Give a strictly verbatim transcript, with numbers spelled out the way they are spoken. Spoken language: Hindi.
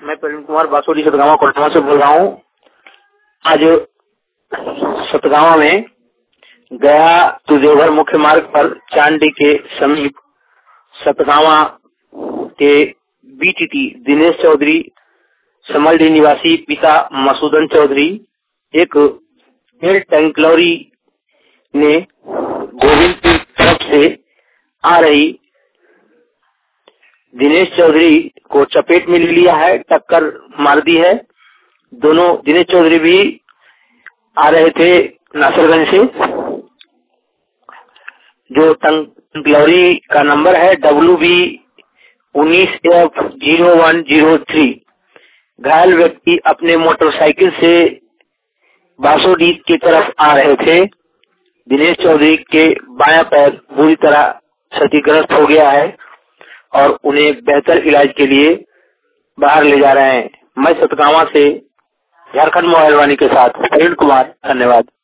मैं प्रवीण कुमार बासोडी सतगावा कोल्हापुर से बोल रहा हूँ। आज सतगावा में गया टू देवघर मुख्य मार्ग पर चांडी के समीप सतगावा के बीटीटी दिनेश चौधरी समलडी निवासी पिता मसूदन चौधरी एक एयर टैंक लॉरी ने गोविंदपुर तरफ से आ रही दिनेश चौधरी को चपेट में ले लिया है, टक्कर मार दी है। दोनों दिनेश चौधरी भी आ रहे थे नासरगंज से। जो टंक लॉरी का नंबर है डब्ल्यू बी उन्नीस F zero one zero three. घायल व्यक्ति अपने मोटरसाइकिल से बासोडी की तरफ आ रहे थे। दिनेश चौधरी के बायां पैर बुरी तरह क्षतिग्रस्त हो गया है और उन्हें बेहतर इलाज के लिए बाहर ले जा रहे हैं। मैं सतगावा से झारखंड मोबाइल वाणी के साथ प्रवीण कुमार, धन्यवाद।